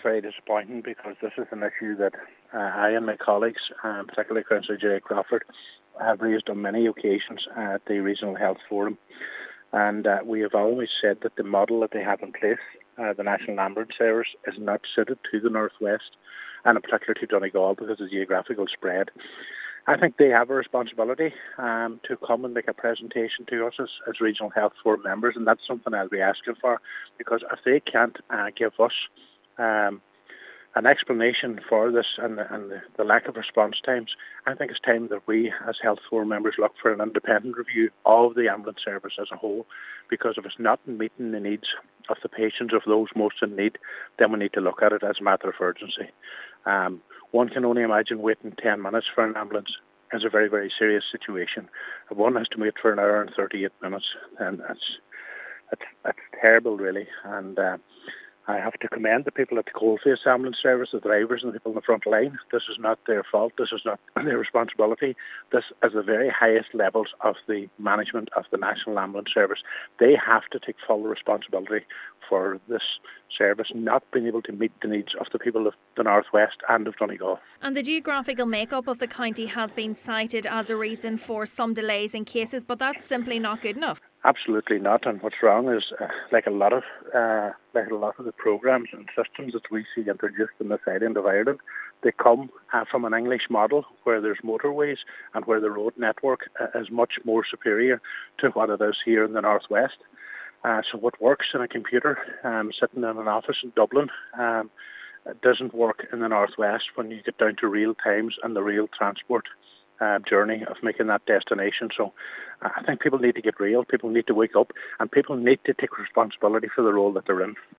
very disappointing because this is an issue that I and my colleagues, particularly Councillor Jerry Crawford, have raised on many occasions at the Regional Health Forum. And we have always said that the model that they have in place, the National Ambulance Service, is not suited to the North West, and in particular to Donegal because of the geographical spread. I think they have a responsibility to come and make a presentation to us as Regional Health Forum members, and that's something I'll be asking for, because if they can't give us an explanation for this and the lack of response times, I think it's time that we as Health Forum members look for an independent review of the ambulance service as a whole, because if it's not meeting the needs of the patients, of those most in need, then we need to look at it as a matter of urgency. One can only imagine waiting 10 minutes for an ambulance is a very, very serious situation. If one has to wait for an hour and 38 minutes, then that's terrible, really. And I have to commend the people at the Coalface Ambulance Service, the drivers and the people on the front line. This is not their fault. This is not their responsibility. This is the very highest levels of the management of the National Ambulance Service. They have to take full responsibility for this service not being able to meet the needs of the people of the North West and of Donegal. And the geographical makeup of the county has been cited as a reason for some delays in cases, but that's simply not good enough. Absolutely not. And what's wrong is, like a lot of the programs and systems that we see introduced in this island of Ireland, they come from an English model where there's motorways and where the road network is much more superior to what it is here in the North West. So what works in a computer sitting in an office in Dublin doesn't work in the North West when you get down to real times and the real transport journey of making that destination. So I think people need to get real, people need to wake up, and people need to take responsibility for the role that they're in.